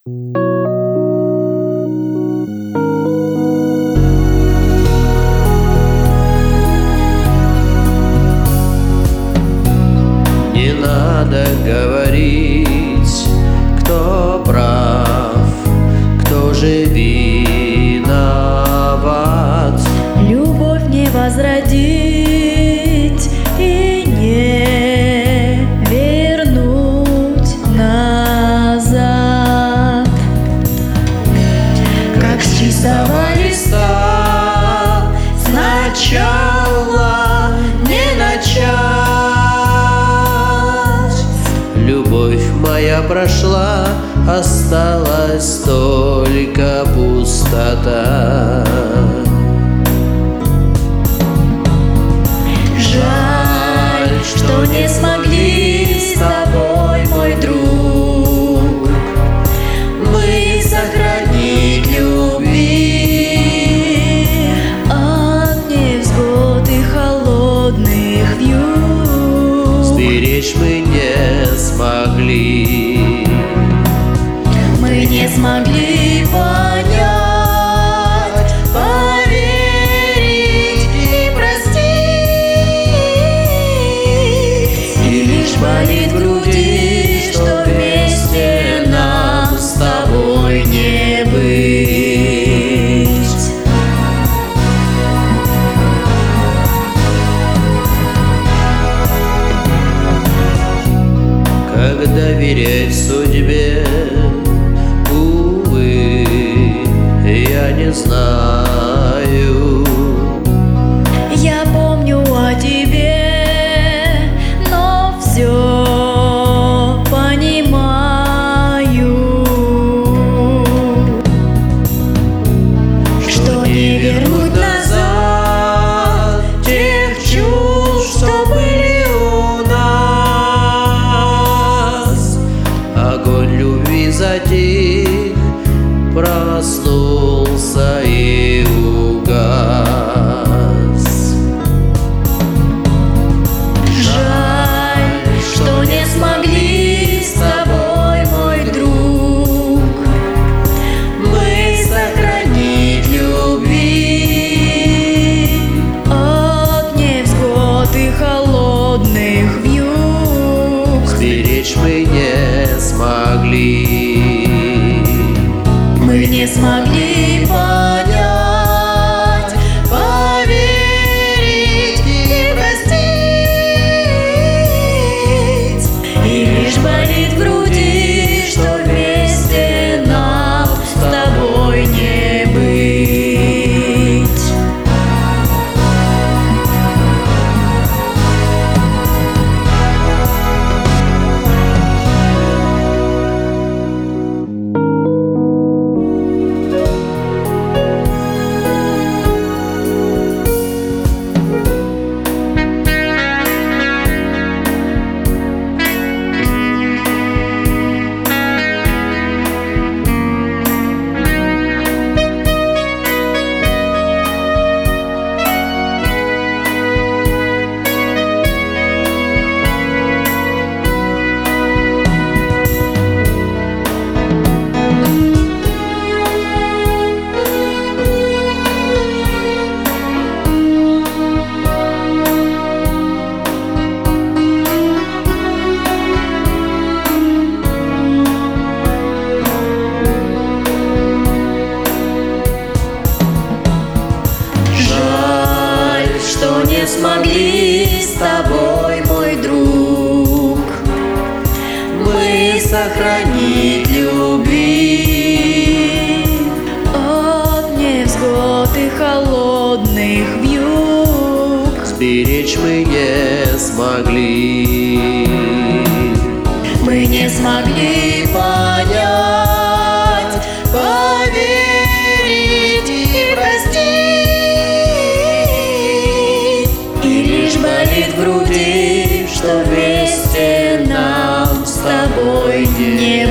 Не надо говорить, кто прав, кто же виноват. Любовь не возродить и не вернуть назад. Как с чистого листа сначала не начать. Любовь моя прошла, осталась только пустота. Жаль, что не смогли с тобой, мой друг, мы сохранить любви от невзгод и холодных вьюг. Сберечь мы не смогли. Мы не смогли понять, поверить и простить. И лишь болит в груди, что вместе нам с тобой не быть. Как доверять судьбе, увы, я не знаю. Я помню о тебе, но все понимаю, что не вернуть назад тех чувств, что были у нас. Огонь любви затих, проснулся и угас. Жаль, что не смогли с тобой, мой друг, мы сохранить любви от невзгод и холодных вьюг. Сберечь мы не смогли. Мы не смогли понять, поверить и простить. И лишь болит в груди, что вместе нам с тобой не быть. Что не смогли с тобой, мой друг, мы сохранить любви от невзгод и холодных вьюг. Сберечь мы не смогли. Мы не смогли понять, поверить и простить. И лишь болит в груди, что вместе нам с тобой не